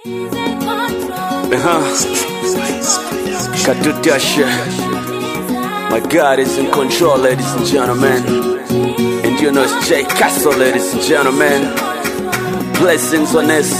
Katutasha. My God is in control, ladies and gentlemen. And you know it's J Castle, ladies and gentlemen. Blessings on us.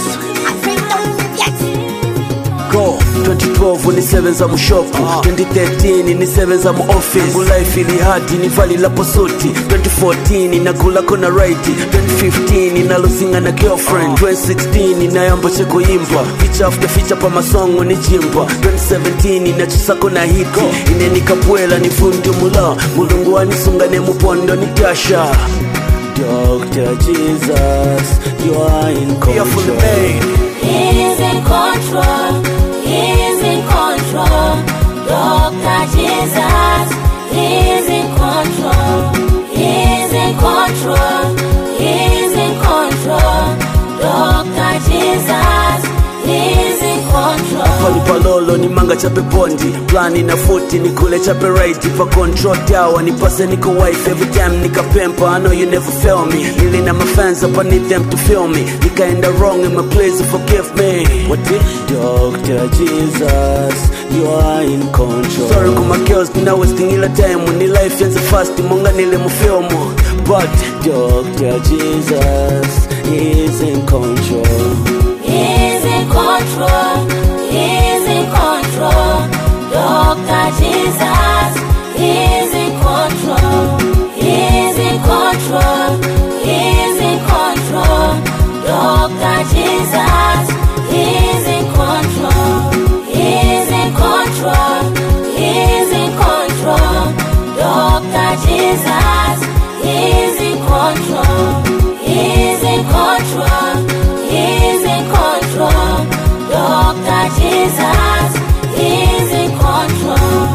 Go 2012 ni 7 za mushopu 2013 ni 7 za mu office Ngu life ili hadi ni vali la posoti 2014 na gula kona righty 2015 na losinga na girlfriend 2016 na yambo cheko imba Feature after feature pa masongo ni jimba 2017 na chusako na hiti Ine ni kapuela ni fundi mula Mulungu wanisunga ne mupondo ni tasha Dr. Jesus, you are in control. He's in control. He's in control. Dr. Jesus, he's in control. He's in control. He's in control. Dr. Jesus, he's in control. Pali palolo ni manga chape bondi Plani na footy ni kule chape righty Pa control tower ni pase niko wife Every time nika pamper I know you never fail me Nili na my fans up I need them to feel me Nikaenda wrong in my place forgive me What did Dr. Jesus You are in control Sorry kuma girls nina wasting ila time When ni life yanza fast Monga nile mufilmo But Dr. Jesus is in control He's in control. He's in control. Dr. Jesus, he's in control. He's in control. He's in control. Dr. Jesus, he's in control. He's in control. He's in control. Dr. Jesus, he's in control. He's in control. He's in control. Dr. Jesus, he's in control.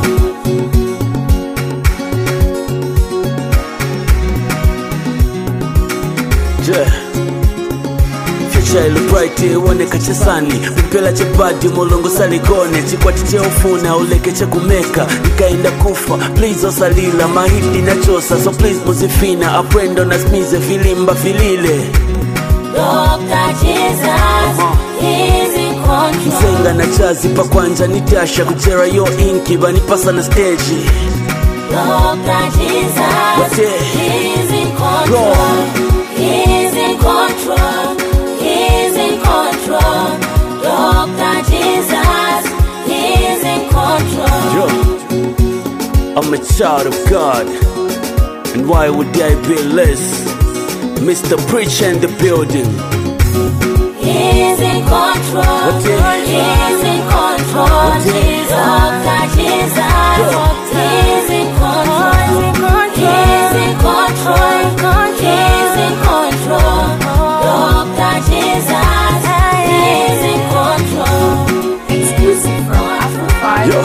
Yeah. Future ilu bright iwone kachesani Mpela chepadi molongo saligone Chikwati cheofuna uleke chekumeka Nikaenda kufa, please osalila Mahidi na chosa, so please muzifina Aprendo na smize filimba filile Dr. Jesus, he's in control. Mzenga na chazi pa kwanja nitasha Kuchera yo inki banipasa na stage Dr. Jesus, he's in control. He's in control. He's in control. Dr. Jesus, he's in control. Yo, I'm a child of God And why would I be less? Mr. Preacher in the building He's in control. He's in control. Dr. Jesus, he's in control. He's in control. He's in control. Dr. Jesus, he's in control. Exclusive from Afro5. Yo,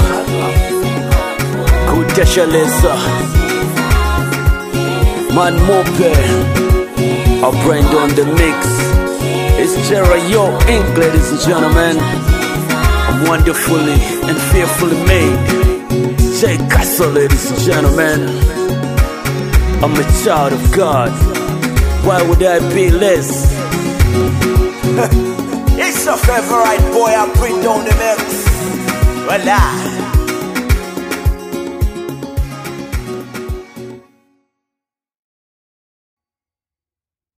Kutasha Lesa Man Mope Our brand on the mix It's Yo Inc, ladies and gentlemen I'm wonderfully and fearfully made J Castle, ladies and gentlemen I'm a child of God Why would I be less? It's your favorite boy, I bring down the mix. Voila.